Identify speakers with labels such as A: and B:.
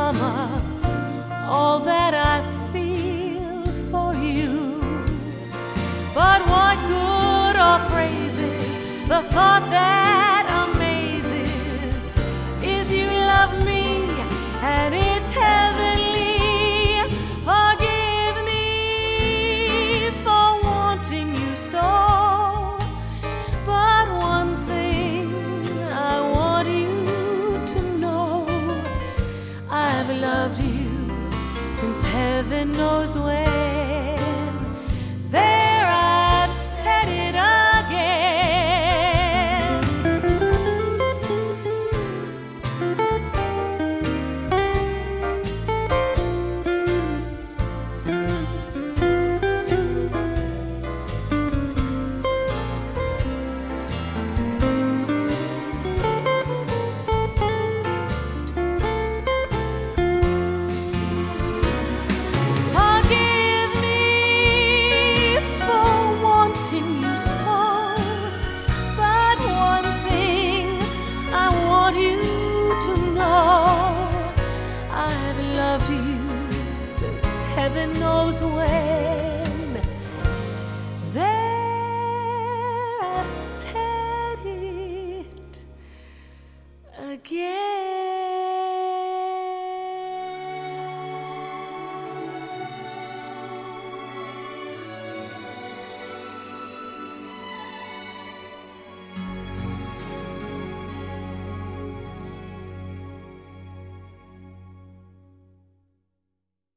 A: summer all that I feel for you. But what good are phrases? The thought that amazes is you love me and it's heavenly. Forgive me for wanting you so, but one thing I want you to know: I've loved you since heaven knows when. There, I've said it again. Heaven knows where.